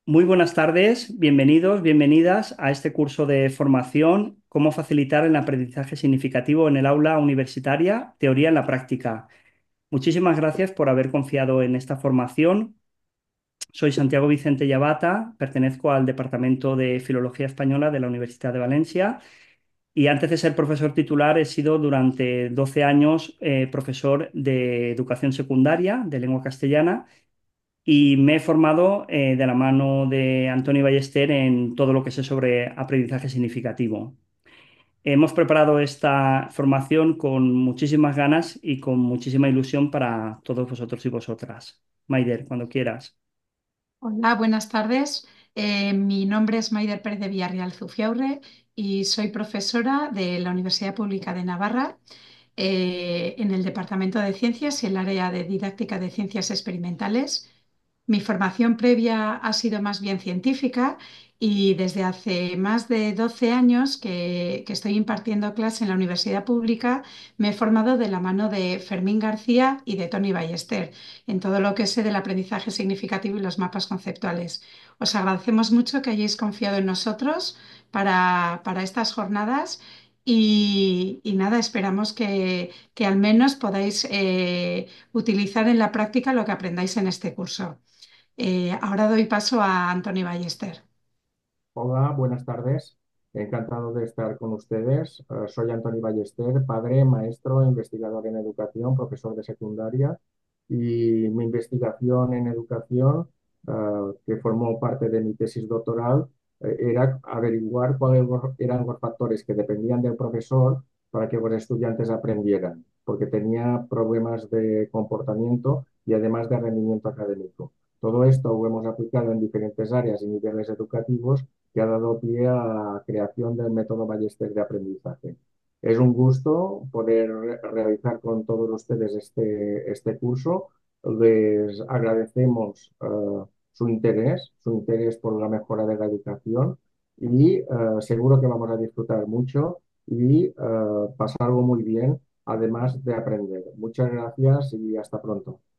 Muy buenas tardes, bienvenidos, bienvenidas a este curso de formación, Cómo facilitar el aprendizaje significativo en el aula universitaria, teoría en la práctica. Muchísimas gracias por haber confiado en esta formación. Soy Santiago Vicente Llavata, pertenezco al Departamento de Filología Española de la Universidad de Valencia y antes de ser profesor titular he sido durante 12 años profesor de educación secundaria de lengua castellana y me he formado de la mano de Antonio Ballester en todo lo que sé sobre aprendizaje significativo. Hemos preparado esta formación con muchísimas ganas y con muchísima ilusión para todos vosotros y vosotras. Maider, cuando quieras. Hola, buenas tardes. Mi nombre es Maider Pérez de Villarreal Zufiaurre y soy profesora de la Universidad Pública de Navarra en el Departamento de Ciencias y el área de Didáctica de Ciencias Experimentales. Mi formación previa ha sido más bien científica y desde hace más de 12 años que estoy impartiendo clase en la universidad pública, me he formado de la mano de Fermín García y de Tony Ballester en todo lo que sé del aprendizaje significativo y los mapas conceptuales. Os agradecemos mucho que hayáis confiado en nosotros para estas jornadas y nada, esperamos que al menos podáis utilizar en la práctica lo que aprendáis en este curso. Ahora doy paso a Anthony Ballester. Hola, buenas tardes. Encantado de estar con ustedes. Soy Antoni Ballester, padre, maestro, investigador en educación, profesor de secundaria. Y mi investigación en educación, que formó parte de mi tesis doctoral, era averiguar cuáles eran los factores que dependían del profesor para que los estudiantes aprendieran, porque tenía problemas de comportamiento y además de rendimiento académico. Todo esto lo hemos aplicado en diferentes áreas y niveles educativos que ha dado pie a la creación del método Ballester de aprendizaje. Es un gusto poder realizar con todos ustedes este curso. Les agradecemos su interés por la mejora de la educación y seguro que vamos a disfrutar mucho y pasarlo muy bien, además de aprender. Muchas gracias y hasta pronto.